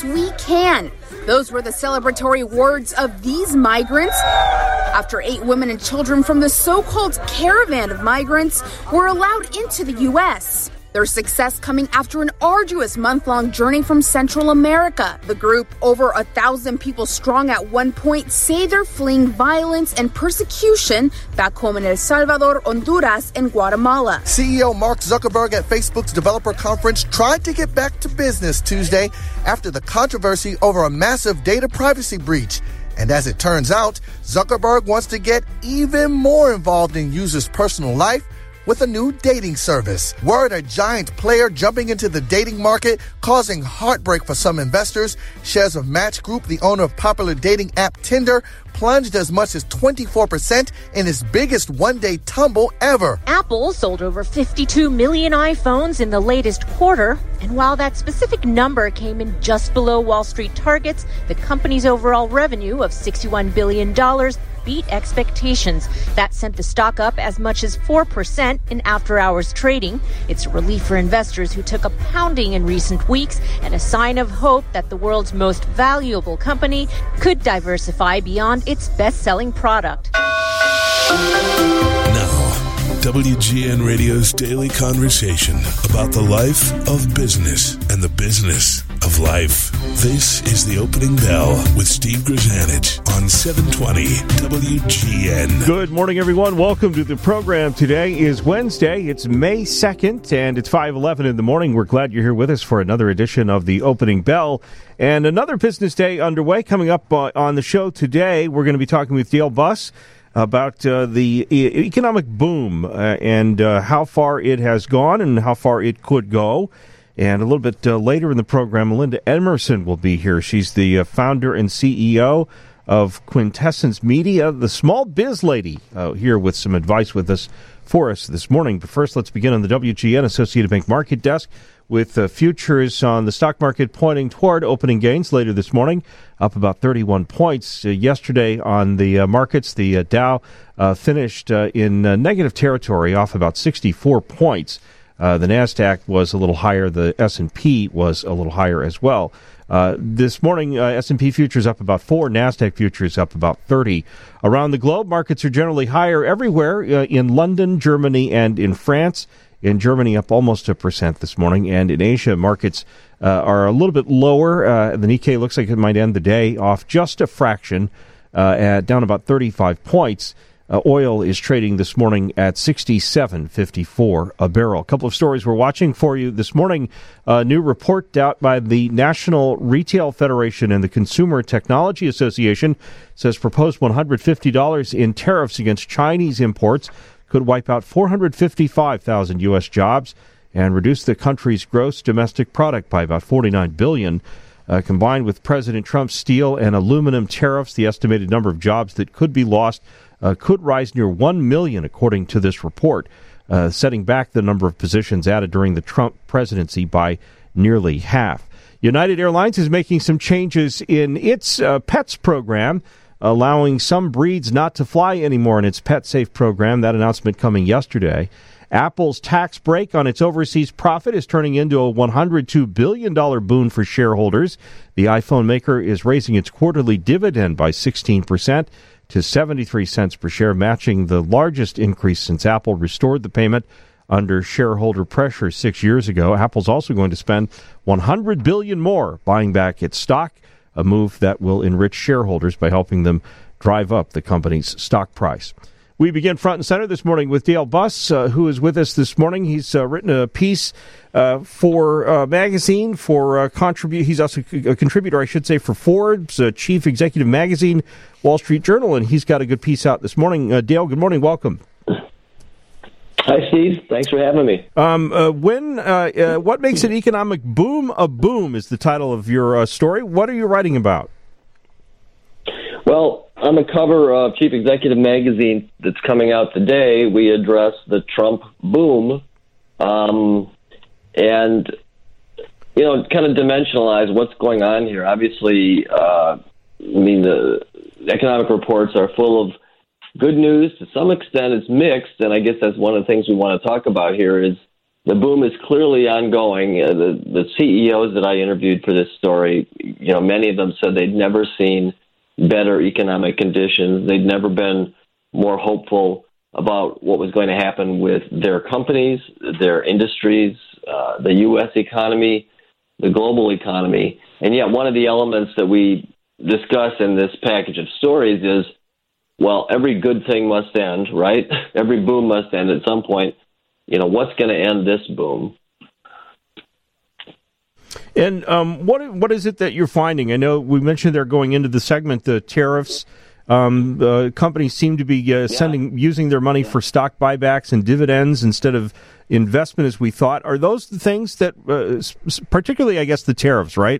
we can. Those were the celebratory words of these migrants after 8 women and children from the so-called caravan of migrants were allowed into the U.S. Their success coming after an arduous month-long journey from Central America. The group, over 1,000 people strong at one point, say they're fleeing violence and persecution back home in El Salvador, Honduras, and Guatemala. CEO Mark Zuckerberg at Facebook's developer conference tried to get back to business Tuesday after the controversy over a massive data privacy breach. And as it turns out, Zuckerberg wants to get even more involved in users' personal life with a new dating service. Word, a giant player jumping into the dating market, causing heartbreak for some investors. Shares of Match Group, the owner of popular dating app Tinder, plunged as much as 24% in its biggest one-day tumble ever. Apple sold over 52 million iPhones in the latest quarter. And while that specific number came in just below Wall Street targets, the company's overall revenue of $61 billion beat expectations. That sent the stock up as much as 4% in after-hours trading. It's a relief for investors who took a pounding in recent weeks and a sign of hope that the world's most valuable company could diversify beyond its best-selling product. Now, WGN Radio's daily conversation about the life of business and the business of life. This is The Opening Bell with Steve Grzanich on 720 WGN. Good morning, everyone. Welcome to the program. Today is Wednesday. It's May 2nd, and it's 5:11 in the morning. We're glad you're here with us for another edition of The Opening Bell. And another business day underway. Coming up on the show today, we're going to be talking with Dale Buss about the economic boom and how far it has gone and how far it could go. And a little bit later in the program, Melinda Emerson will be here. She's the founder and CEO of Quintessence Media, the small biz lady, here with some advice for us this morning. But first, let's begin on the WGN Associated Bank Market Desk with futures on the stock market pointing toward opening gains later this morning, up about 31 points. Yesterday on the markets, the Dow finished in negative territory, off about 64 points. The NASDAQ was a little higher. The S&P was a little higher as well. This morning, S&P futures up about 4, NASDAQ futures up about 30. Around the globe, markets are generally higher everywhere, in London, Germany, and in France. In Germany, up almost 1% this morning. And in Asia, markets are a little bit lower. The Nikkei looks like it might end the day off just a fraction, down about 35 points. Oil is trading this morning at $67.54 a barrel. A couple of stories we're watching for you this morning. A new report out by the National Retail Federation and the Consumer Technology Association says proposed $150 in tariffs against Chinese imports could wipe out 455,000 U.S. jobs and reduce the country's gross domestic product by about $49 billion. Combined with President Trump's steel and aluminum tariffs, the estimated number of jobs that could be lost could rise near 1 million, according to this report, setting back the number of positions added during the Trump presidency by nearly half. United Airlines is making some changes in its pets program, allowing some breeds not to fly anymore in its Pet Safe program. That announcement coming yesterday. Apple's tax break on its overseas profit is turning into a $102 billion boon for shareholders. The iPhone maker is raising its quarterly dividend by 16% to 73 cents per share, matching the largest increase since Apple restored the payment under shareholder pressure 6 years ago. Apple's also going to spend $100 billion more buying back its stock, a move that will enrich shareholders by helping them drive up the company's stock price. We begin front and center this morning with Dale Buss, who is with us this morning. He's written a piece for a magazine, he's also a contributor, I should say, for Forbes, Chief Executive Magazine, Wall Street Journal, and he's got a good piece out this morning. Dale, good morning. Welcome. Hi, Steve. Thanks for having me. What makes an economic boom a boom is the title of your story. What are you writing about? Well, on the cover of Chief Executive Magazine that's coming out today, we address the Trump boom and, kind of dimensionalize what's going on here. Obviously, the economic reports are full of good news. To some extent, it's mixed, and I guess that's one of the things we want to talk about here is the boom is clearly ongoing. The CEOs that I interviewed for this story, many of them said they'd never seen better economic conditions. They'd never been more hopeful about what was going to happen with their companies, their industries, the U.S. economy, the global economy. And yet one of the elements that we discuss in this package of stories is, well, every good thing must end, right? Every boom must end at some point. What's going to end this boom? And what is it that you're finding? I know we mentioned there going into the segment, the tariffs. Companies seem to be using their money for stock buybacks and dividends instead of investment as we thought. Are those the things that, particularly, I guess, the tariffs, right?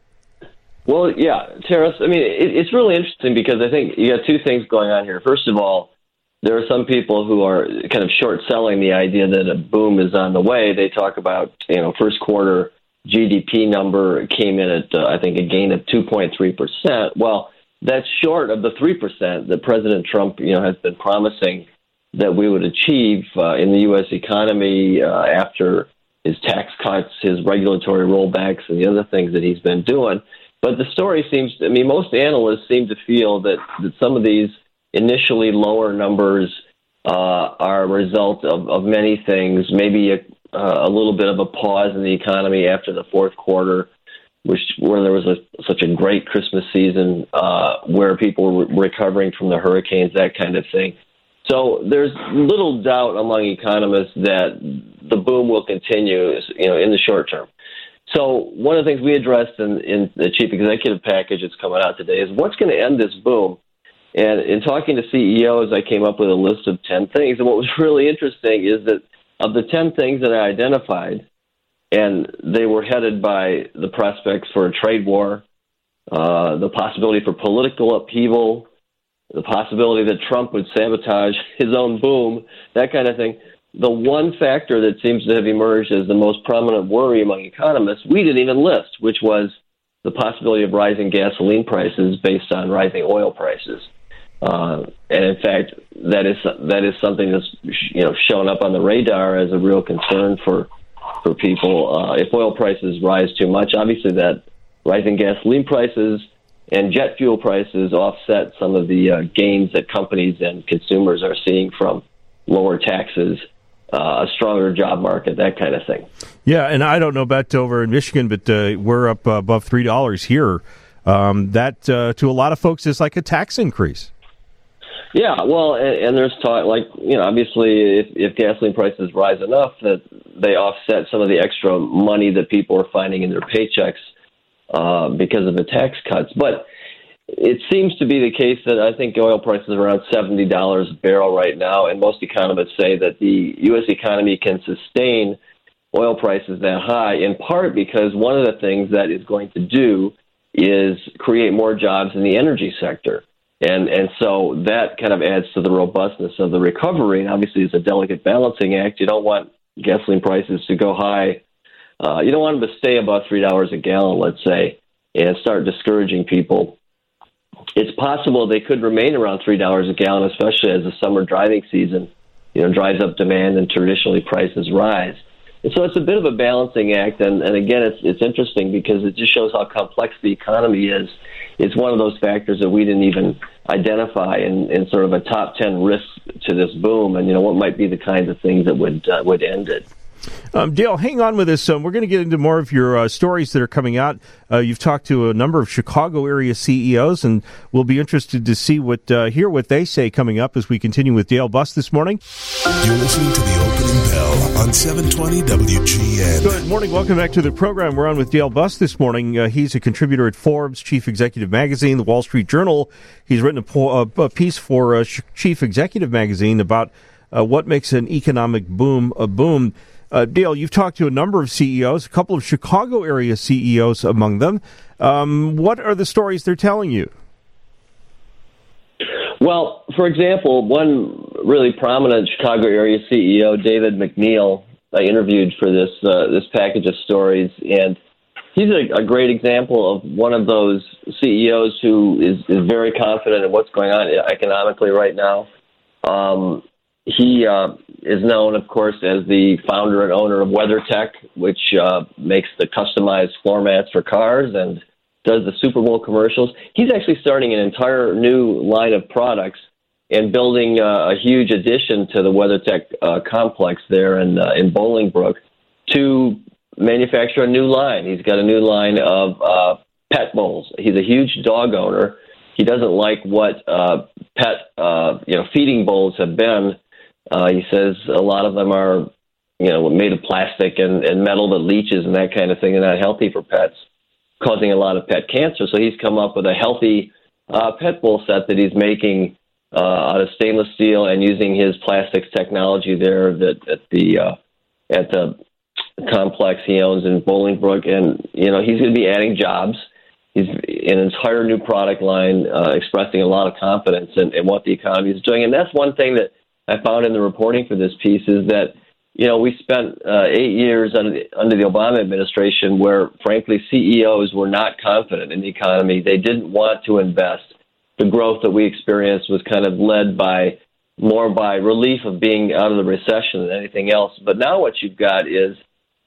Well, yeah, tariffs. I mean, it's really interesting because I think you got two things going on here. First of all, there are some people who are kind of short-selling the idea that a boom is on the way. They talk about, first quarter GDP number came in at, I think, a gain of 2.3%. Well, that's short of the 3% that President Trump, has been promising that we would achieve in the U.S. economy after his tax cuts, his regulatory rollbacks, and the other things that he's been doing. But the story most analysts seem to feel that some of these initially lower numbers are a result of many things, maybe a little bit of a pause in the economy after the fourth quarter, where there was such a great Christmas season, where people were recovering from the hurricanes, that kind of thing. So there's little doubt among economists that the boom will continue, in the short term. So one of the things we addressed in the chief executive package that's coming out today is what's going to end this boom. And in talking to CEOs, I came up with a list of 10 things. And what was really interesting is that of the 10 things that I identified, and they were headed by the prospects for a trade war, the possibility for political upheaval, the possibility that Trump would sabotage his own boom, that kind of thing. The one factor that seems to have emerged as the most prominent worry among economists, we didn't even list, which was the possibility of rising gasoline prices based on rising oil prices. And in fact, that is something that's shown up on the radar as a real concern for people. If oil prices rise too much, obviously that rising gasoline prices and jet fuel prices offset some of the gains that companies and consumers are seeing from lower taxes, a stronger job market, that kind of thing. Yeah, and I don't know about over in Michigan, but we're up above $3 here. That to a lot of folks is like a tax increase. Yeah, well, and there's talk, obviously if gasoline prices rise enough that they offset some of the extra money that people are finding in their paychecks because of the tax cuts. But it seems to be the case that I think oil prices are around $70 a barrel right now, and most economists say that the U.S. economy can sustain oil prices that high, in part because one of the things that is going to do is create more jobs in the energy sector. And so that kind of adds to the robustness of the recovery. And obviously, it's a delicate balancing act. You don't want gasoline prices to go high. You don't want them to stay above $3 a gallon, let's say, and start discouraging people. It's possible they could remain around $3 a gallon, especially as the summer driving season, drives up demand and traditionally prices rise. And so it's a bit of a balancing act. And again, it's interesting because it just shows how complex the economy is. It's one of those factors that we didn't even identify in sort of a top 10 risks to this boom. And, what might be the kinds of things that would end it. Dale, hang on with us. We're going to get into more of your stories that are coming out. You've talked to a number of Chicago area CEOs, and we'll be interested to see hear what they say coming up as we continue with Dale Buss this morning. You're listening to the opening bell on 720 WGN. Good morning. Welcome back to the program. We're on with Dale Buss this morning. He's a contributor at Forbes, Chief Executive Magazine, the Wall Street Journal. He's written a piece for Chief Executive Magazine about what makes an economic boom a boom. Dale, you've talked to a number of CEOs, a couple of Chicago area CEOs among them. What are the stories they're telling you? Well, for example, one really prominent Chicago area CEO, David McNeil, I interviewed for this package of stories, and he's a great example of one of those CEOs who is very confident in what's going on economically right now. He is known, of course, as the founder and owner of WeatherTech, which makes the customized floor mats for cars and does the Super Bowl commercials. He's actually starting an entire new line of products and building a huge addition to the WeatherTech complex there in Bolingbrook to manufacture a new line. He's got a new line of pet bowls. He's a huge dog owner. He doesn't like what pet feeding bowls have been. He says a lot of them are made of plastic and metal that leaches and that kind of thing, and not healthy for pets, causing a lot of pet cancer. So he's come up with a healthy pet bowl set that he's making out of stainless steel and using his plastics technology there at the complex he owns in Bolingbrook. And he's going to be adding jobs. He's in an entire new product line, expressing a lot of confidence in what the economy is doing. And that's one thing that I found in the reporting for this piece is that we spent 8 years under the Obama administration where, frankly, CEOs were not confident in the economy. They didn't want to invest. The growth that we experienced was kind of led more by relief of being out of the recession than anything else. But now what you've got is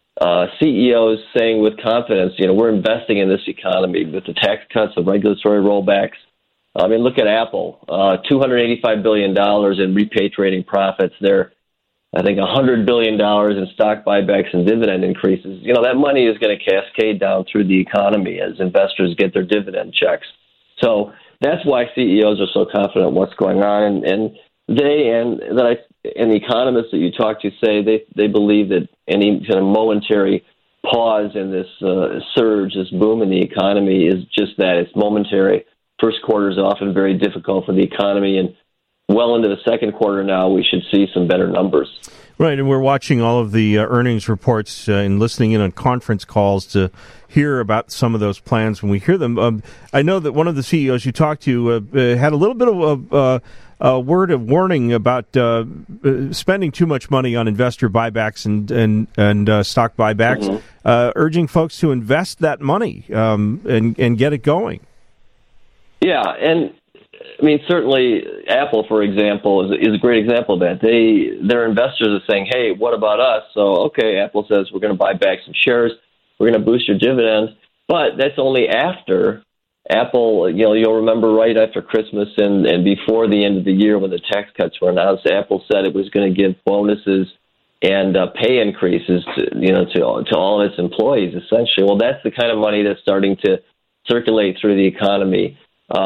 CEOs saying with confidence, we're investing in this economy with the tax cuts, the regulatory rollbacks. I mean, look at Apple, $285 billion in repatriating profits there. I think $100 billion in stock buybacks and dividend increases. That money is going to cascade down through the economy as investors get their dividend checks. So that's why CEOs are so confident in what's going on. And the economists that you talk to say they believe that any kind of momentary pause in this surge, this boom in the economy is just that. It's momentary. First quarter is often very difficult for the economy, and well into the second quarter now, we should see some better numbers. Right, and we're watching all of the earnings reports and listening in on conference calls to hear about some of those plans when we hear them. I know that one of the CEOs you talked to had a little bit of a word of warning about spending too much money on investor buybacks and stock buybacks, urging folks to invest that money and get it going. Yeah, and I mean, certainly Apple, for example, is a great example of that. Their investors are saying, hey, what about us? So, okay, Apple says we're going to buy back some shares. We're going to boost your dividends. But that's only after Apple, you'll remember right after Christmas and before the end of the year when the tax cuts were announced, Apple said it was going to give bonuses and pay increases to all of its employees, essentially. Well, that's the kind of money that's starting to circulate through the economy.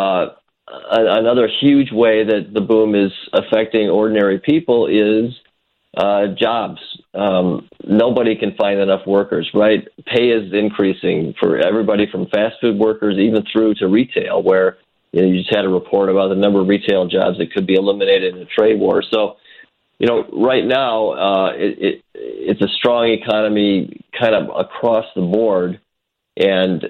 Another huge way that the boom is affecting ordinary people is jobs. Nobody can find enough workers, right? Pay is increasing for everybody from fast food workers even through to retail, where you just had a report about the number of retail jobs that could be eliminated in a trade war. So, right now it's a strong economy kind of across the board, and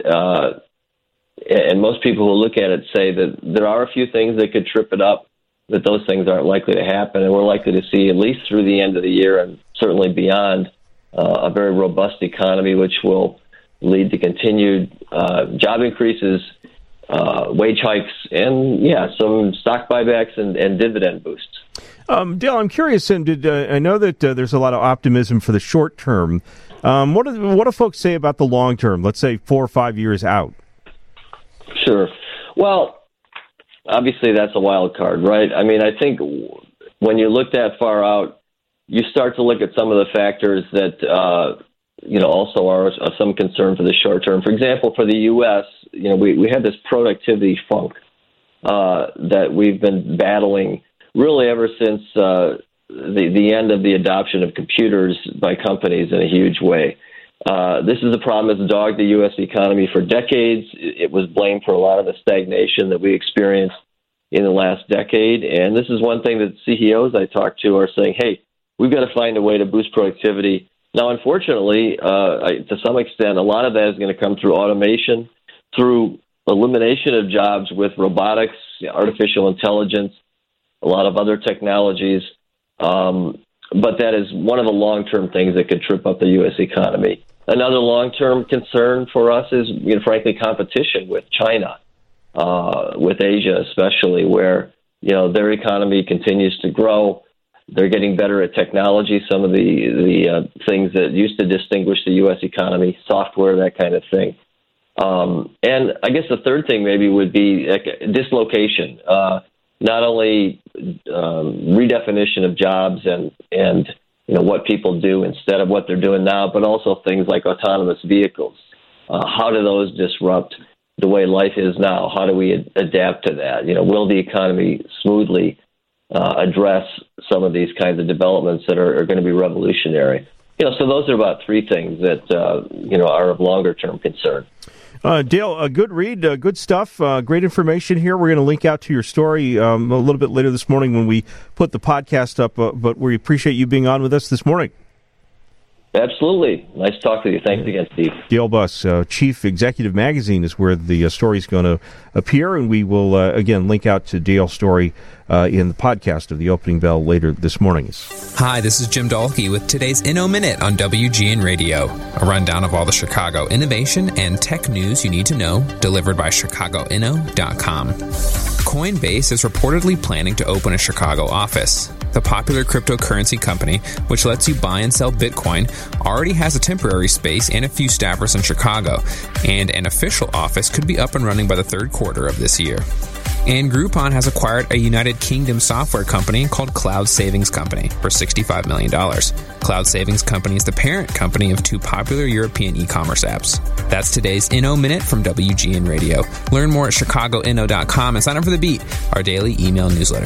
most people who look at it say that there are a few things that could trip it up, that those things aren't likely to happen, and we're likely to see, at least through the end of the year and certainly beyond, a very robust economy, which will lead to continued job increases, wage hikes, and, some stock buybacks and dividend boosts. Dale, I'm curious, and I know that there's a lot of optimism for the short term. What do folks say about the long term, let's say 4 or 5 years out? Sure. Well, obviously that's a wild card, right? I mean, I think when you look that far out, you start to look at some of the factors that, also are of some concern for the short term. For example, for the U.S., we had this productivity funk that we've been battling really ever since the end of the adoption of computers by companies in a huge way. This is a problem that's dogged the U.S. economy for decades. It was blamed for a lot of the stagnation that we experienced in the last decade. And this is one thing that CEOs I talk to are saying, hey, we've got to find a way to boost productivity. Now, unfortunately, to some extent, a lot of that is going to come through automation, through elimination of jobs with robotics, artificial intelligence, a lot of other technologies. But that is one of the long-term things that could trip up the U.S. economy. Another long-term concern for us is, frankly, competition with China, with Asia especially, where, their economy continues to grow. They're getting better at technology, some of the things that used to distinguish the U.S. economy, software, that kind of thing. And I guess the third thing maybe would be dislocation, not only redefinition of jobs and what people do instead of what they're doing now, but also things like autonomous vehicles. How do those disrupt the way life is now? How do we adapt to that? Will the economy smoothly address some of these kinds of developments that are going to be revolutionary? So those are about three things that are of longer term concern. Dale, a good read, good stuff, great information here. We're going to link out to your story a little bit later this morning when we put the podcast up, but we appreciate you being on with us this morning. Absolutely. Nice to talk to you. Thanks again, Steve. Dale Buss, Chief Executive Magazine is where the story is going to appear, and we will, again, link out to Dale's story in the podcast of the Opening Bell later this morning. Hi, this is Jim Dahlke with today's Inno Minute on WGN Radio, a rundown of all the Chicago innovation and tech news you need to know, delivered by ChicagoInno.com. Coinbase is reportedly planning to open a Chicago office. The popular cryptocurrency company, which lets you buy and sell Bitcoin, already has a temporary space and a few staffers in Chicago, and an official office could be up and running by the third quarter of this year. And Groupon has acquired a United Kingdom software company called Cloud Savings Company for $65 million. Cloud Savings Company is the parent company of two popular European e-commerce apps. That's today's Inno Minute from WGN Radio. Learn more at ChicagoInno.com and sign up for The Beat, our daily email newsletter.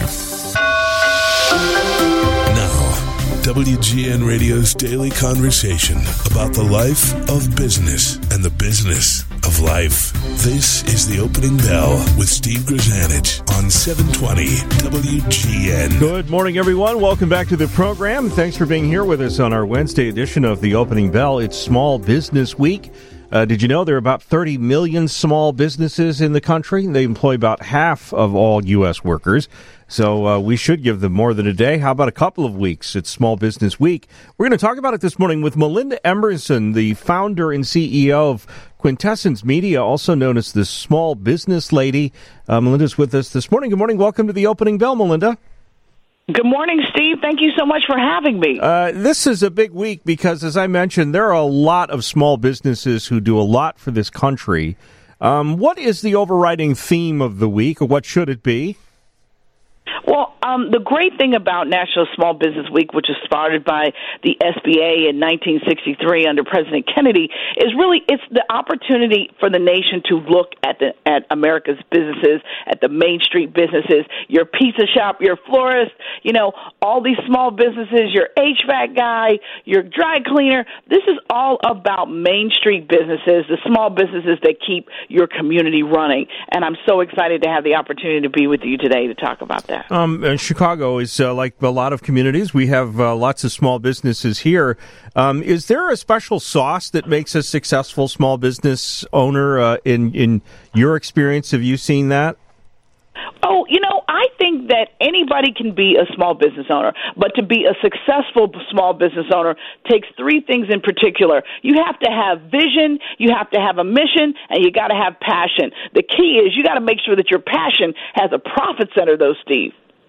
Now, WGN Radio's daily conversation about the life of business and the business of life. This is the Opening Bell with Steve Grzanich on 720 WGN. Good morning, everyone. Welcome back to the program. Thanks for being here with us on our Wednesday edition of the Opening Bell. It's Small Business Week. Did you know there are about 30 million small businesses in the country? They employ about half of all U.S. workers. So we should give them more than a day. How about a couple of weeks? It's Small Business Week. We're going to talk about it this morning with Melinda Emerson, the founder and CEO of Quintessence Media, also known as the Small Business Lady. Melinda's with us this morning. Good morning. Welcome to the Opening Bell, Melinda. Good morning, Steve. Thank you so much for having me. This is a big week because, as I mentioned, there are a lot of small businesses who do a lot for this country. What is the overriding theme of the week, or what should it be? Well, the great thing about National Small Business Week, which was started by the SBA in 1963 under President Kennedy, is really it's the opportunity for the nation to look at America's businesses, at the Main Street businesses, your pizza shop, your florist, all these small businesses, your HVAC guy, your dry cleaner. This is all about Main Street businesses, the small businesses that keep your community running. And I'm so excited to have the opportunity to be with you today to talk about that. Chicago is like a lot of communities. We have lots of small businesses here. Is there a special sauce that makes a successful small business owner in your experience? Have you seen that? Oh, I think that anybody can be a small business owner, but to be a successful small business owner takes three things in particular. You have to have vision, you have to have a mission, and you got to have passion. The key is you got to make sure that your passion has a profit center, though, Steve.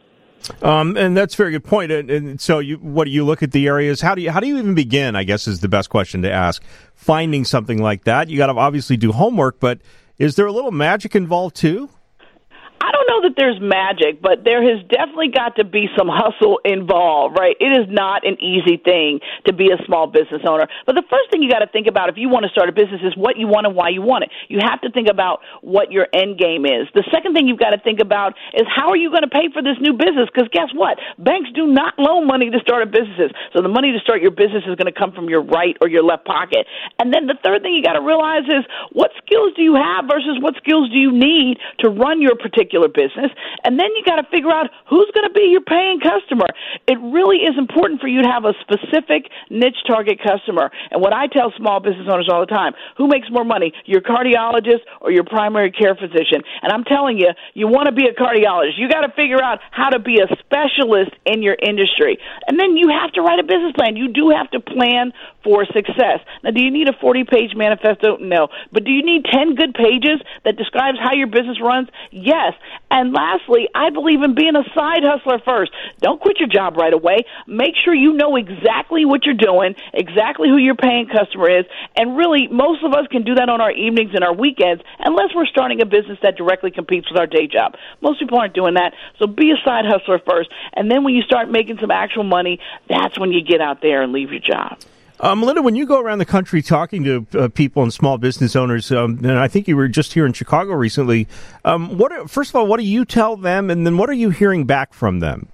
And that's a very good point. And so, what do you look at the areas? How do you even begin? I guess is the best question to ask. Finding something like that, you got to obviously do homework, but is there a little magic involved too? I don't know that there's magic, but there has definitely got to be some hustle involved, right? It is not an easy thing to be a small business owner. But the first thing you got to think about if you want to start a business is what you want and why you want it. You have to think about what your end game is. The second thing you've got to think about is how are you going to pay for this new business? Because guess what? Banks do not loan money to start a business. So the money to start your business is going to come from your right or your left pocket. And then the third thing you got to realize is what skills do you have versus what skills do you need to run your particular business, and then you got to figure out who's going to be your paying customer. It really is important for you to have a specific niche target customer. And what I tell small business owners all the time, who makes more money, your cardiologist or your primary care physician? And I'm telling you, you want to be a cardiologist. You got to figure out how to be a specialist in your industry. And then you have to write a business plan. You do have to plan for success. Now, do you need a 40-page manifesto? No. But do you need 10 good pages that describes how your business runs? Yes. And lastly, I believe in being a side hustler first. Don't quit your job right away. Make sure you know exactly what you're doing, exactly who your paying customer is, and really, most of us can do that on our evenings and our weekends, unless we're starting a business that directly competes with our day job. Most people aren't doing that, so be a side hustler first, and then when you start making some actual money, that's when you get out there and leave your job. Melinda, when you go around the country talking to people and small business owners, and I think you were just here in Chicago recently, first of all, what do you tell them, and then what are you hearing back from them?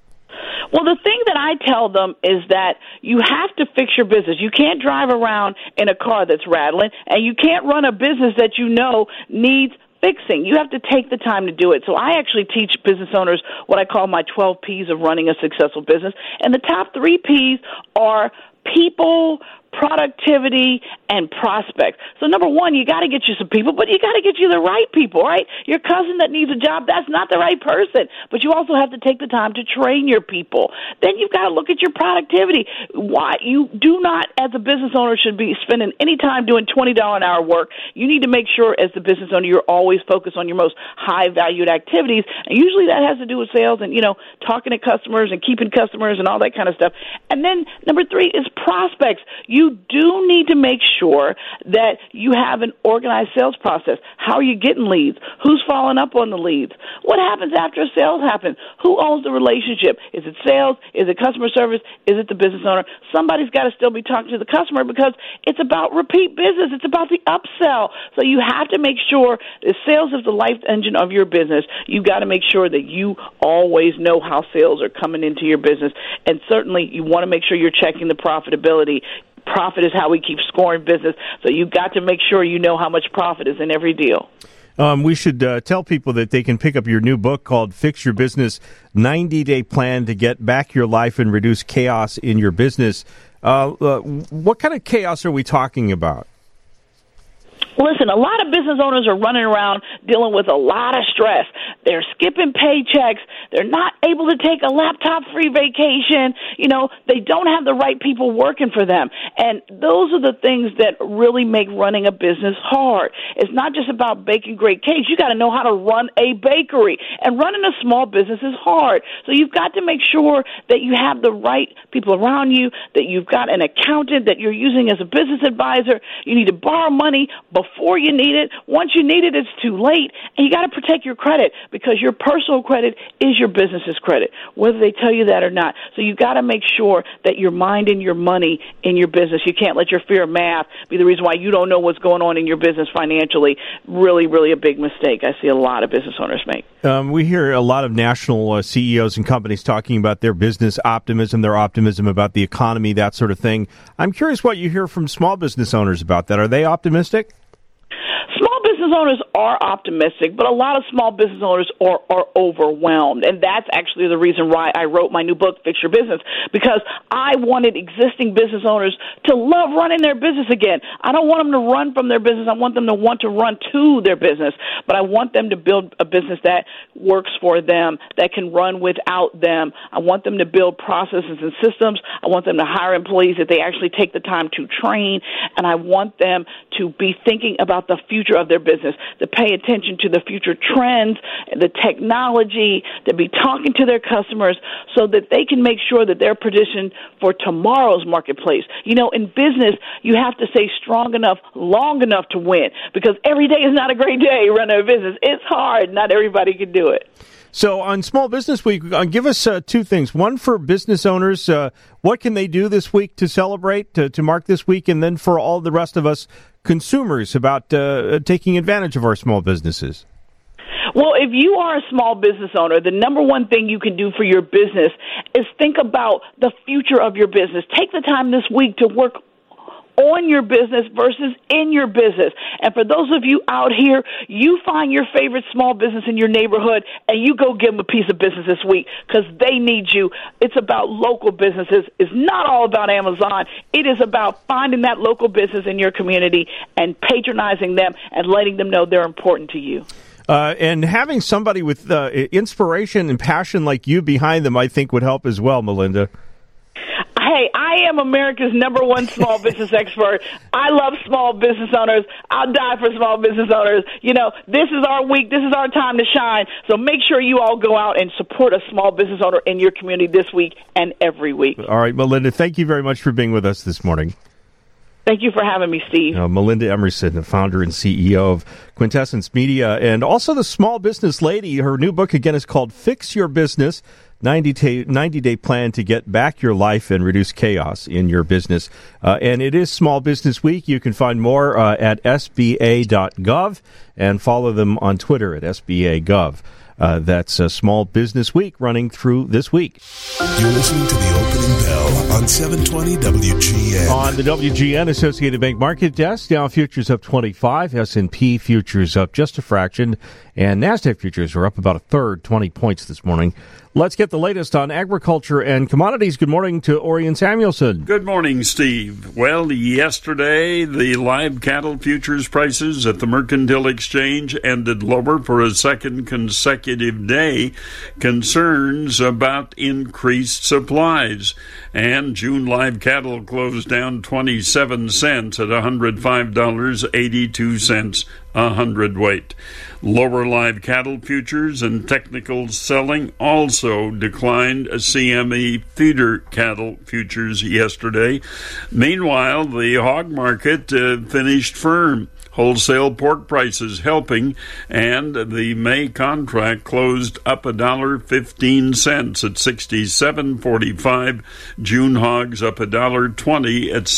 Well, the thing that I tell them is that you have to fix your business. You can't drive around in a car that's rattling, and you can't run a business that you know needs fixing. You have to take the time to do it. So I actually teach business owners what I call my 12 P's of running a successful business, and the top 3 P's are people, productivity, and prospects. So number one, you got to get you some people, but you got to get you the right people, right? Your cousin that needs a job, that's not the right person, but you also have to take the time to train your people. Then you've got to look at your productivity. Why you do not, as a business owner, should be spending any time doing $20 an hour work. You need to make sure, as the business owner, you're always focused on your most high-valued activities, and usually that has to do with sales and, talking to customers and keeping customers and all that kind of stuff. And then number 3 is prospects. You do need to make sure that you have an organized sales process. How are you getting leads? Who's following up on the leads? What happens after sales happens? Who owns the relationship? Is it sales? Is it customer service? Is it the business owner? Somebody's got to still be talking to the customer because it's about repeat business. It's about the upsell. So you have to make sure that sales is the life engine of your business. You've got to make sure that you always know how sales are coming into your business. And certainly you want to make sure you're checking the profitability. Profit is how we keep scoring business, so you've got to make sure you know how much profit is in every deal. We should tell people that they can pick up your new book called Fix Your Business, 90-Day Plan to Get Back Your Life and Reduce Chaos in Your Business. What kind of chaos are we talking about? Listen, a lot of business owners are running around dealing with a lot of stress. They're skipping paychecks. They're not able to take a laptop-free vacation. They don't have the right people working for them. And those are the things that really make running a business hard. It's not just about baking great cakes. You got to know how to run a bakery. And running a small business is hard. So you've got to make sure that you have the right people around you, that you've got an accountant that you're using as a business advisor. You need to borrow money before you need it. Once you need it, it's too late. And you got to protect your credit because your personal credit is your business's credit, whether they tell you that or not. So you got to make sure that you're minding your money in your business. You can't let your fear of math be the reason why you don't know what's going on in your business financially. Really, really a big mistake I see a lot of business owners make. We hear a lot of national CEOs and companies talking about their business optimism, their optimism about the economy, that sort of thing. I'm curious what you hear from small business owners about that. Are they optimistic? Small business owners are optimistic, but a lot of small business owners are overwhelmed. And that's actually the reason why I wrote my new book, Fix Your Business, because I wanted existing business owners to love running their business again. I don't want them to run from their business. I want them to want to run to their business, but I want them to build a business that works for them, that can run without them. I want them to build processes and systems. I want them to hire employees that they actually take the time to train, and I want them to be thinking about the future of their business, to pay attention to the future trends, the technology, to be talking to their customers so that they can make sure that they're positioned for tomorrow's marketplace. In business, you have to stay strong enough, long enough to win, because every day is not a great day running a business. It's hard. Not everybody can do it. So on Small Business Week, give us 2 things. One, for business owners, what can they do this week to celebrate, to mark this week? And then for all the rest of us consumers about taking advantage of our small businesses. Well, if you are a small business owner, the number one thing you can do for your business is think about the future of your business. Take the time this week to work on your business versus in your business. And for those of you out here, you find your favorite small business in your neighborhood and you go give them a piece of business this week because they need you. It's about local businesses. It's not all about Amazon. It is about finding that local business in your community and patronizing them and letting them know they're important to you. And having somebody with inspiration and passion like you behind them, I think, would help as well, Melinda. I Hey, I am America's #1 small business expert. I love small business owners. I'll die for small business owners. You know, this is our week. This is our time to shine. So make sure you all go out and support a small business owner in your community this week and every week. All right, Melinda, thank you very much for being with us this morning. Thank you for having me, Steve. Melinda Emerson, the founder and CEO of Quintessence Media, and also the small business lady. Her new book, again, is called Fix Your Business, 90-day plan to get back your life and reduce chaos in your business. And it is Small Business Week. You can find more at sba.gov and follow them on Twitter at sba.gov. That's Small Business Week running through this week. You're listening to the opening bell on 720 WGN. On the WGN Associated Bank Market Desk, Dow futures up 25, S&P futures up just a fraction, and NASDAQ futures are up about a third, 20 points this morning. Let's get the latest on agriculture and commodities. Good morning to Orion Samuelson. Good morning, Steve. Well, yesterday, the live cattle futures prices at the Mercantile Exchange ended lower for a second consecutive day. Concerns about increased supplies. And June live cattle closed down 27 cents at $105.82 a hundredweight. Lower live cattle futures and technical selling also declined CME feeder cattle futures yesterday. Meanwhile, the hog market finished firm. Wholesale pork prices helping, and the May contract closed up $1.15 at $67.45. June hogs up $1.20 at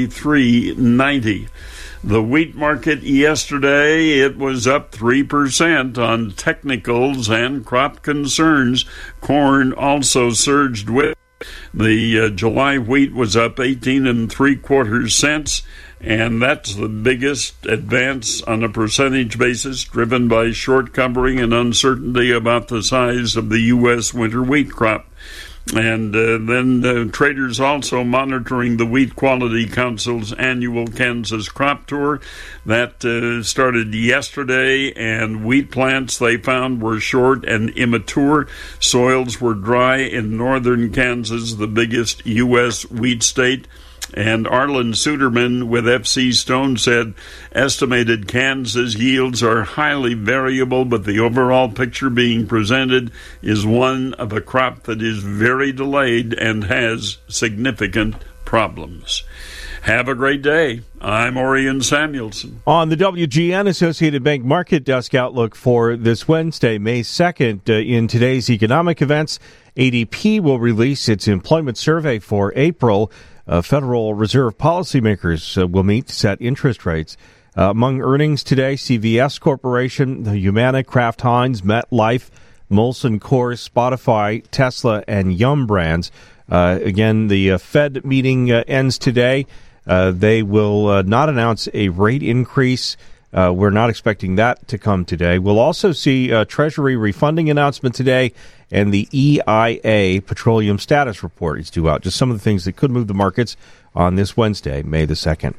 $73.90. The wheat market yesterday, it was up 3% on technicals and crop concerns. Corn also surged with. The July wheat was up 18 3/4 cents, and that's the biggest advance on a percentage basis, driven by short covering and uncertainty about the size of the U.S. winter wheat crop. And then traders also monitoring the Wheat Quality Council's annual Kansas crop tour that started yesterday, and wheat plants they found were short and immature. Soils were dry in northern Kansas, the biggest U.S. wheat state. And Arlen Suderman with FC Stone said estimated Kansas yields are highly variable, but the overall picture being presented is one of a crop that is very delayed and has significant problems. Have a great day. I'm Orion Samuelson. On the WGN Associated Bank Market Desk outlook for this Wednesday, May 2nd, in today's economic events, ADP will release its employment survey for April. Federal Reserve policymakers will meet to set interest rates. Among earnings today, CVS Corporation, Humana, Kraft Heinz, MetLife, Molson Coors, Spotify, Tesla, and Yum Brands. Again, the Fed meeting ends today. They will not announce a rate increase. We're not expecting that to come today. We'll also see a Treasury refunding announcement today, and the EIA Petroleum Status Report is due out. Just some of the things that could move the markets on this Wednesday, May the 2nd.